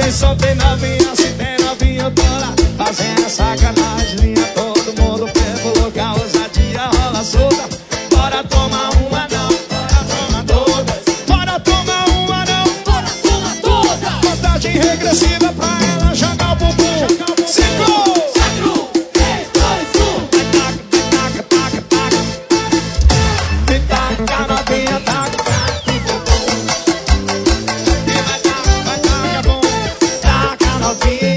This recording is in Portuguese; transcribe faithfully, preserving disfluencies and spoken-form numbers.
Tem som, tem novinha, se tem novinha toda fazendo sacanagem. Todo mundo pelo local, ousadia rola solta. Bora tomar uma não, bora tomar todas. Bora tomar uma não, bora tomar todas. Contagem regressiva pra ela jogar o bumbum. Cinco, quatro, três, dois, um. Taca, taca, taca, taca. Taca novinha, taca, taca. Vai taca, vai taca, bom. Taca novinha.